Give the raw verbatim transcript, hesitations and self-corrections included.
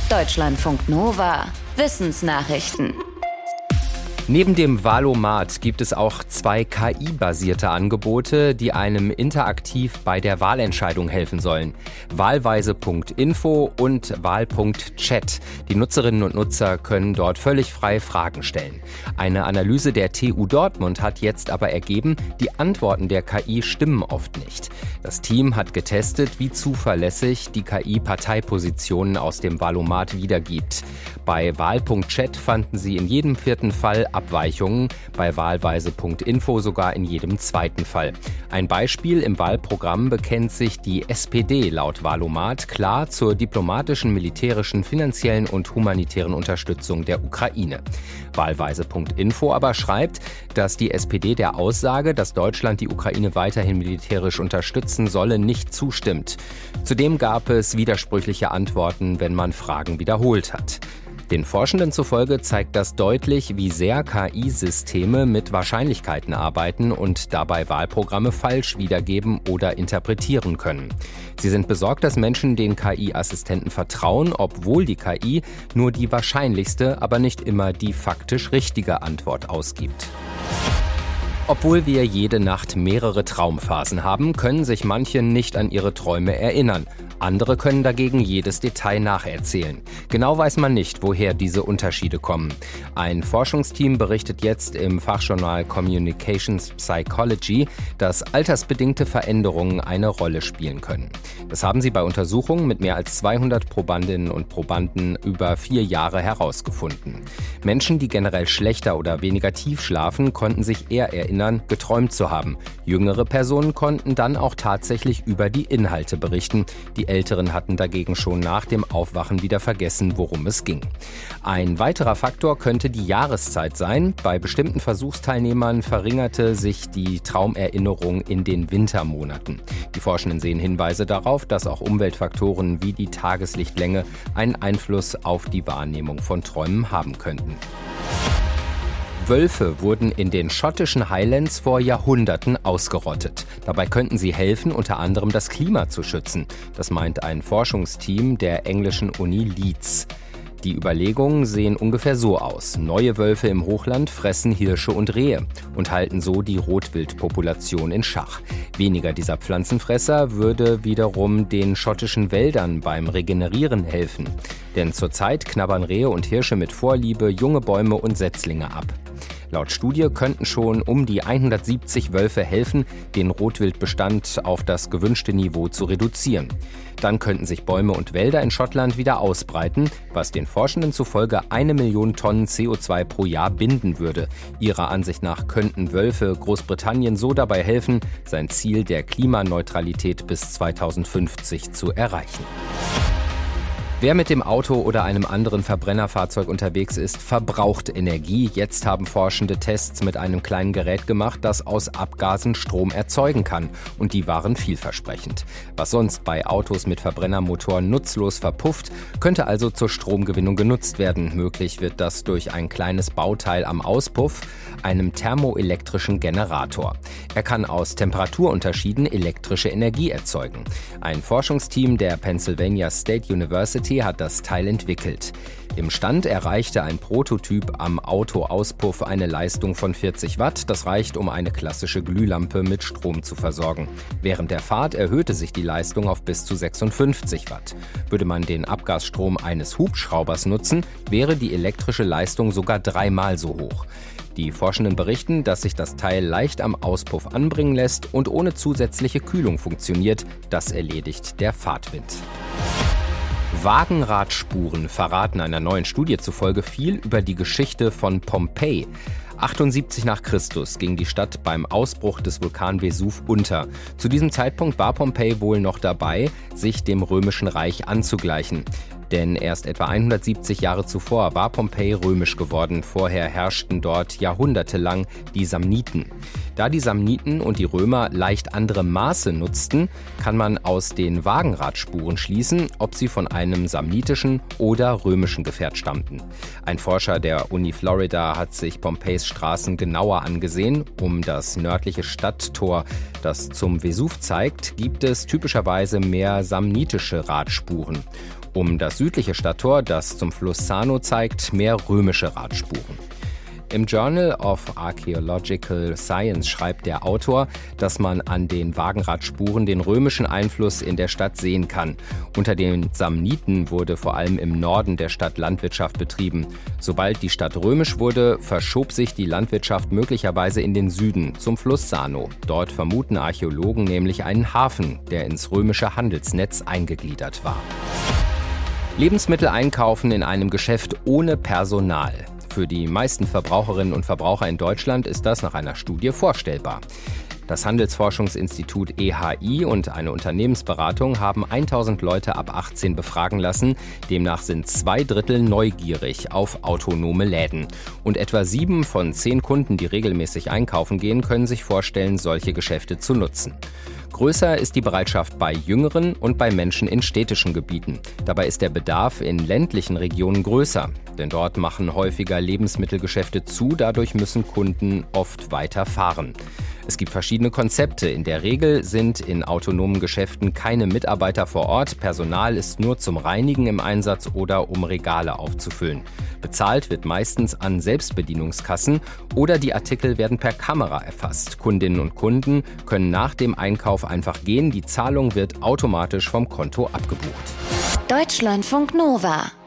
Deutschlandfunk Nova. Wissensnachrichten. Neben dem Wahlomat gibt es auch zwei K I-basierte Angebote, die einem interaktiv bei der Wahlentscheidung helfen sollen. Wahlweise Punkt info und Wahl Punkt chat. Die Nutzerinnen und Nutzer können dort völlig frei Fragen stellen. Eine Analyse der T U Dortmund hat jetzt aber ergeben, die Antworten der K I stimmen oft nicht. Das Team hat getestet, wie zuverlässig die K I Parteipositionen aus dem Wahlomat wiedergibt. Bei Wahl Punkt chat fanden sie in jedem vierten Fall Abweichungen, bei Wahlweise Punkt info sogar in jedem zweiten Fall. Ein Beispiel: Im Wahlprogramm bekennt sich die S P D laut Wahlomat klar zur diplomatischen, militärischen, finanziellen und humanitären Unterstützung der Ukraine. Wahlweise Punkt info aber schreibt, dass die S P D der Aussage, dass Deutschland die Ukraine weiterhin militärisch unterstützen solle, nicht zustimmt. Zudem gab es widersprüchliche Antworten, wenn man Fragen wiederholt hat. Den Forschenden zufolge zeigt das deutlich, wie sehr K I-Systeme mit Wahrscheinlichkeiten arbeiten und dabei Wahlprogramme falsch wiedergeben oder interpretieren können. Sie sind besorgt, dass Menschen den K I-Assistenten vertrauen, obwohl die K I nur die wahrscheinlichste, aber nicht immer die faktisch richtige Antwort ausgibt. Obwohl wir jede Nacht mehrere Traumphasen haben, können sich manche nicht an ihre Träume erinnern. Andere können dagegen jedes Detail nacherzählen. Genau weiß man nicht, woher diese Unterschiede kommen. Ein Forschungsteam berichtet jetzt im Fachjournal Communications Psychology, dass altersbedingte Veränderungen eine Rolle spielen können. Das haben sie bei Untersuchungen mit mehr als zweihundert Probandinnen und Probanden über vier Jahre herausgefunden. Menschen, die generell schlechter oder weniger tief schlafen, konnten sich eher erinnern, geträumt zu haben. Jüngere Personen konnten dann auch tatsächlich über die Inhalte berichten. Die Älteren hatten dagegen schon nach dem Aufwachen wieder vergessen, worum es ging. Ein weiterer Faktor könnte die Jahreszeit sein. Bei bestimmten Versuchsteilnehmern verringerte sich die Traumerinnerung in den Wintermonaten. Die Forschenden sehen Hinweise darauf, dass auch Umweltfaktoren wie die Tageslichtlänge einen Einfluss auf die Wahrnehmung von Träumen haben könnten. Wölfe wurden in den schottischen Highlands vor Jahrhunderten ausgerottet. Dabei könnten sie helfen, unter anderem das Klima zu schützen. Das meint ein Forschungsteam der englischen Uni Leeds. Die Überlegungen sehen ungefähr so aus. Neue Wölfe im Hochland fressen Hirsche und Rehe und halten so die Rotwildpopulation in Schach. Weniger dieser Pflanzenfresser würde wiederum den schottischen Wäldern beim Regenerieren helfen. Denn zurzeit knabbern Rehe und Hirsche mit Vorliebe junge Bäume und Setzlinge ab. Laut Studie könnten schon um die hundertsiebzig Wölfe helfen, den Rotwildbestand auf das gewünschte Niveau zu reduzieren. Dann könnten sich Bäume und Wälder in Schottland wieder ausbreiten, was den Forschenden zufolge eine Million Tonnen C O zwei pro Jahr binden würde. Ihrer Ansicht nach könnten Wölfe Großbritannien so dabei helfen, sein Ziel der Klimaneutralität bis zweitausendfünfzig zu erreichen. Wer mit dem Auto oder einem anderen Verbrennerfahrzeug unterwegs ist, verbraucht Energie. Jetzt haben Forschende Tests mit einem kleinen Gerät gemacht, das aus Abgasen Strom erzeugen kann. Und die waren vielversprechend. Was sonst bei Autos mit Verbrennermotoren nutzlos verpufft, könnte also zur Stromgewinnung genutzt werden. Möglich wird das durch ein kleines Bauteil am Auspuff, einem thermoelektrischen Generator. Er kann aus Temperaturunterschieden elektrische Energie erzeugen. Ein Forschungsteam der Pennsylvania State University hat das Teil entwickelt. Im Stand erreichte ein Prototyp am Autoauspuff eine Leistung von vierzig Watt. Das reicht, um eine klassische Glühlampe mit Strom zu versorgen. Während der Fahrt erhöhte sich die Leistung auf bis zu sechsundfünfzig Watt. Würde man den Abgasstrom eines Hubschraubers nutzen, wäre die elektrische Leistung sogar dreimal so hoch. Die Forschenden berichten, dass sich das Teil leicht am Auspuff anbringen lässt und ohne zusätzliche Kühlung funktioniert. Das erledigt der Fahrtwind. Wagenradspuren verraten einer neuen Studie zufolge viel über die Geschichte von Pompeji. achtundsiebzig nach Christus ging die Stadt beim Ausbruch des Vulkan Vesuv unter. Zu diesem Zeitpunkt war Pompeji wohl noch dabei, sich dem Römischen Reich anzugleichen. Denn erst etwa hundertsiebzig Jahre zuvor war Pompeji römisch geworden. Vorher herrschten dort jahrhundertelang die Samniten. Da die Samniten und die Römer leicht andere Maße nutzten, kann man aus den Wagenradspuren schließen, ob sie von einem samnitischen oder römischen Gefährt stammten. Ein Forscher der Uni Florida hat sich Pompejis Straßen genauer angesehen. Um das nördliche Stadttor, das zum Vesuv zeigt, gibt es typischerweise mehr samnitische Radspuren. Um das südliche Stadttor, das zum Fluss Sano zeigt, mehr römische Radspuren. Im Journal of Archaeological Science schreibt der Autor, dass man an den Wagenradspuren den römischen Einfluss in der Stadt sehen kann. Unter den Samniten wurde vor allem im Norden der Stadt Landwirtschaft betrieben. Sobald die Stadt römisch wurde, verschob sich die Landwirtschaft möglicherweise in den Süden, zum Fluss Sano. Dort vermuten Archäologen nämlich einen Hafen, der ins römische Handelsnetz eingegliedert war. Lebensmittel einkaufen in einem Geschäft ohne Personal. Für die meisten Verbraucherinnen und Verbraucher in Deutschland ist das nach einer Studie vorstellbar. Das Handelsforschungsinstitut E H I und eine Unternehmensberatung haben tausend Leute ab achtzehn befragen lassen. Demnach sind zwei Drittel neugierig auf autonome Läden. Und etwa sieben von zehn Kunden, die regelmäßig einkaufen gehen, können sich vorstellen, solche Geschäfte zu nutzen. Größer ist die Bereitschaft bei Jüngeren und bei Menschen in städtischen Gebieten. Dabei ist der Bedarf in ländlichen Regionen größer, denn dort machen häufiger Lebensmittelgeschäfte zu, dadurch müssen Kunden oft weiter fahren. Es gibt verschiedene Konzepte. In der Regel sind in autonomen Geschäften keine Mitarbeiter vor Ort. Personal ist nur zum Reinigen im Einsatz oder um Regale aufzufüllen. Bezahlt wird meistens an Selbstbedienungskassen oder die Artikel werden per Kamera erfasst. Kundinnen und Kunden können nach dem Einkauf einfach gehen. Die Zahlung wird automatisch vom Konto abgebucht. Deutschlandfunk Nova